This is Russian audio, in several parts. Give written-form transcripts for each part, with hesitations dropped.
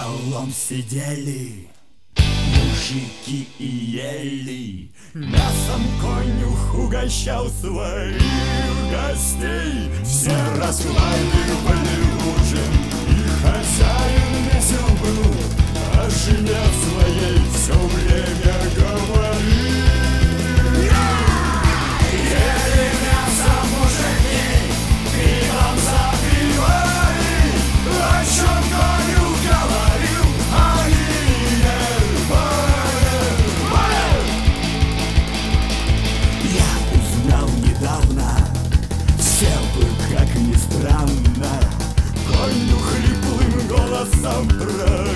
столом сидели мужики и ели. Мясом конюх угощал своих гостей. Все расхваливали ужин, и хозяин весел был, о жене своей все время говорил. Ели мясо мужики, пивом запивали, о чем конюх говорил, они не понимали. Я узнал недавно, все бы, как ни странно, конюх хриплым голосом проговорил: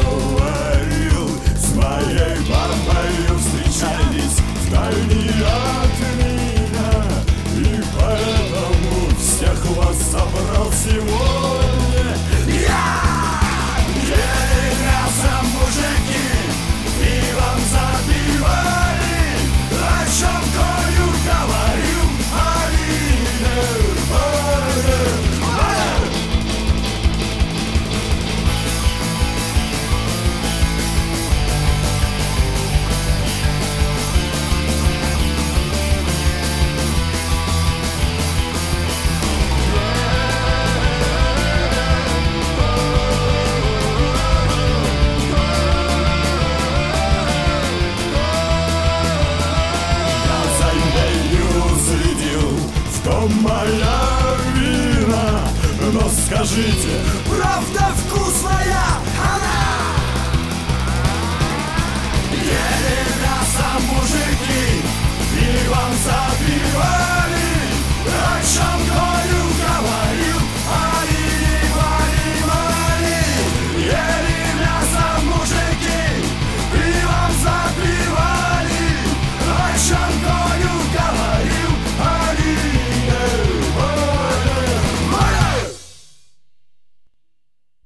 с моей бабой встречались вдали от меня, и поэтому всех вас собрал сегодня я. Ели мясо мужики, пивом запивали, о чем конюх говорил, они не понимали. Что моя вина, но скажите,